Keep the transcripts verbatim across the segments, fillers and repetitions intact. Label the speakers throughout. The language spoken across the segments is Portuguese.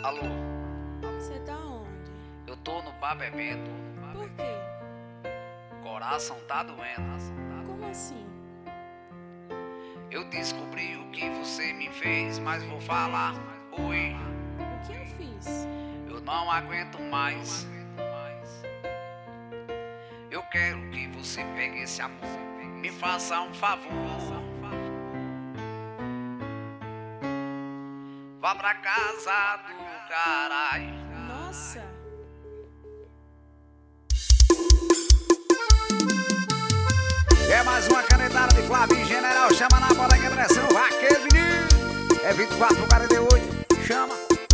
Speaker 1: Alô?
Speaker 2: Você tá onde?
Speaker 1: Eu tô no bar bebendo.
Speaker 2: Por quê?
Speaker 1: Coração tá doendo.
Speaker 2: Como assim?
Speaker 1: Eu descobri o que você me fez, mas vou falar. Oi,
Speaker 2: O que eu fiz?
Speaker 1: eu não aguento mais. Eu quero que você pegue esse amor, me faça um favor. Vá pra casa do caralho.
Speaker 2: Nossa!
Speaker 3: É mais uma canetada de Flavinho General. Chama na bola que é pressão. Vaqueiro, menino. É vinte e quatro por quarenta e oito. Chama.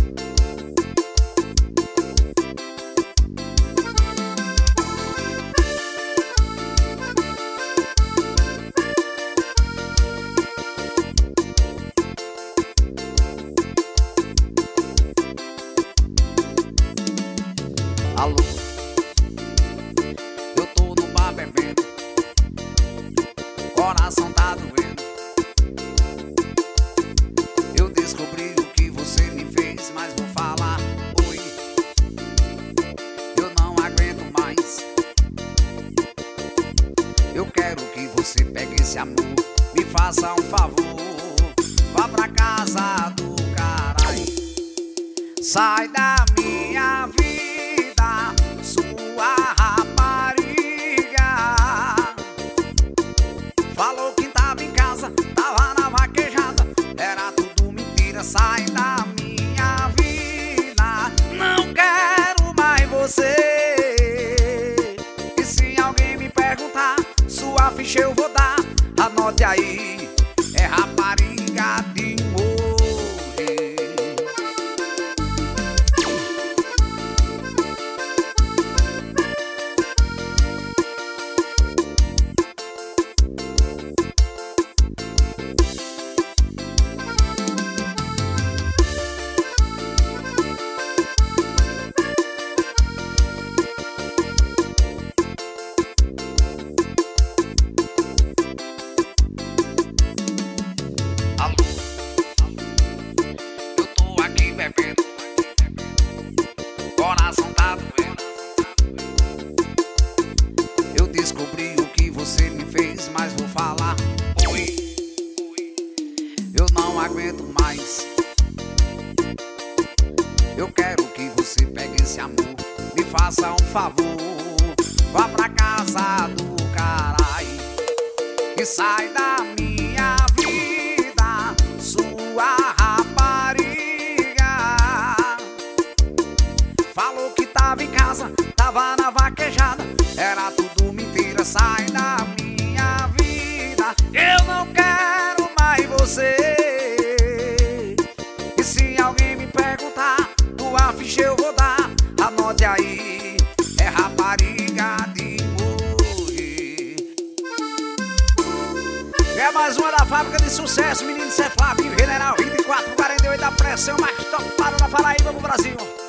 Speaker 1: Alô? Eu tô no bar bebendo. Coração tá doendo. Eu descobri o que você me fez, mas vou falar. Oi, eu não aguento mais. Eu quero que você pegue esse amor, me faça um favor. Vá pra casa do caralho. Sai da minha vida, sua rapariga. Falou que tava em casa, tava na vaquejada. Era tudo mentira, sai da minha vida. Não quero mais você. E se alguém me perguntar, sua ficha eu vou dar. Anote aí, é rapariga de morrer. Alô? Eu tô aqui bebendo. Coração tá doendo. Eu descobri o que você me fez, mas vou falar. Oi, eu não aguento mais. Eu quero que você pegue esse amor, me faça um favor. Vá pra casa do caralho e sai da minha vida, sua rapariga. Falou que tava em casa, tava na vaquejada. Era tudo mentira, sai da minha vida. Eu não quero mais você. E se alguém me perguntar, tua ficha eu vou dar. Anote aí, é rapariga de morrer. É mais uma da fábrica de sucesso, menino, isso é Flavinho General. Vinte e quatro por quarenta e oito da pressão mais topada da Paraíba pro Brasil.